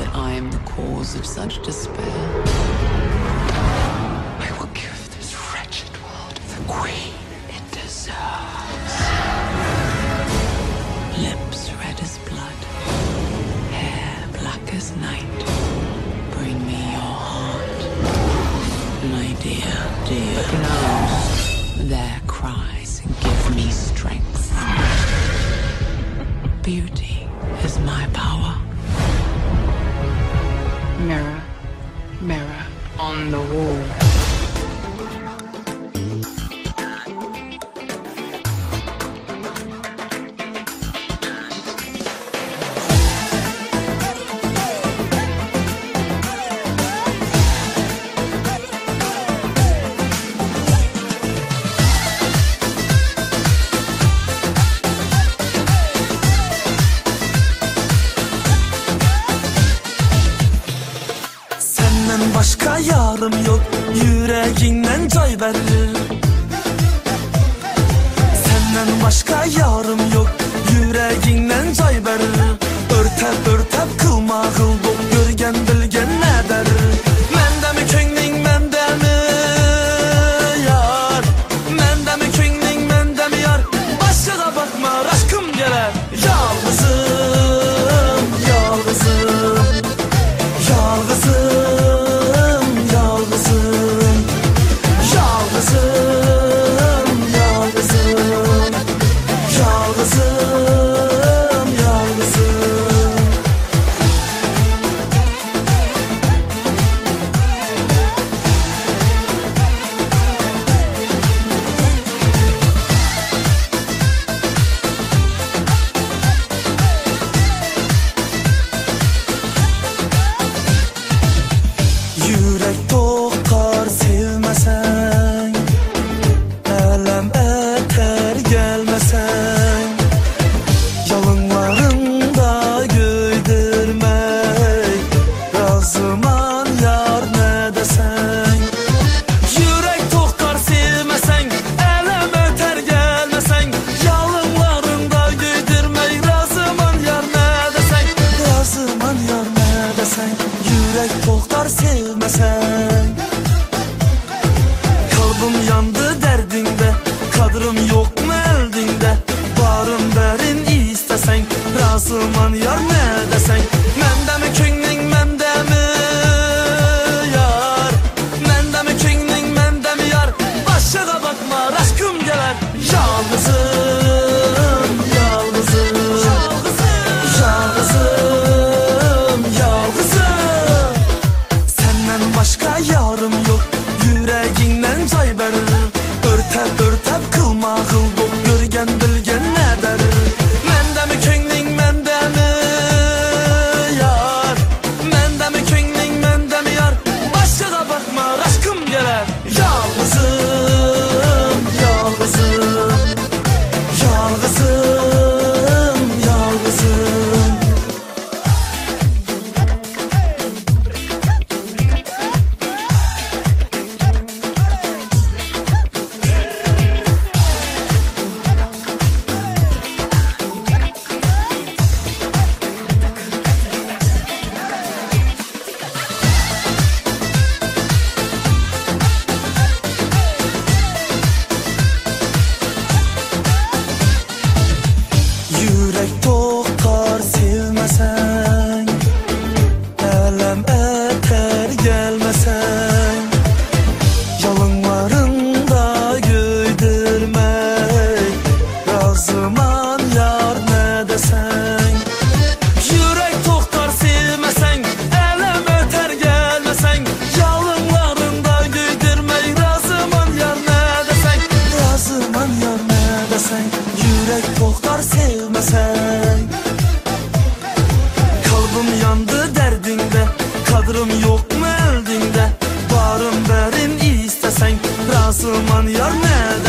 I am the cause of such despair. I will give this wretched world the queen it deserves. Lips red as blood, hair black as night. Bring me your heart, my dear, dear. Know their cries and give me strength. Beauty is my power. Mirror, mirror on the wall. Başka yarım yok, yüreğinden cay verir. Senden başka yarım yok, yüreğinden cay verir. Örtep örtep kılma kıldım, görgen bilgen ne der? Mende mi köngling, mende mi yar? Mende mi köngling, mende mi yar? Başka bakma, aşkım gelir. Yalnızım, yalnızım, yalnızım. Yürek tokar sevmesen, elem eter gelmesen, yalınlarında güldürmek, razıman yar ne desen. Yürek tokar sevmesen, elem eter gelmesen, yalınlarında güldürmek, razıman yar ne desen. Razıman yar ne desen. Yürek tokar sevmesen, kalbim yandı derdinde, kadrım yok mu eldinde? Barın berin istesen, razıman yar ne desen. Mende mi köngling, mende mi yar? Mende mi köngling, mende mi yar? Başka bakma, aşkım gelir. Yalnızım, yalnızım, yalnızım, yalnızım. Senden başka yarım yok, yüreğinden cay verir. Örtep örtep kılma kıldım, görgen bilgen ne der? Mende mi köngling, mende mi yar? Mende mi köngling, mende mi yar? Başka bakma, aşkım gelir. Yalnızım, yalnızım, yalnızım, yalnızım. Yürek tokar sevmesen, elem eter gelmesen, yalınlarında güldürmek, razıman yar ne desen. Yürek tokar sevmesen, elem öter gelmesen, yalınlarında güldürmek, razıman yar ne desen. Razıman yar ne desen. Yürek tokar sevmesen, kalbim yandı derdinde, kadrım yok mu eldinde? Barın berin istesen, razıman yar ne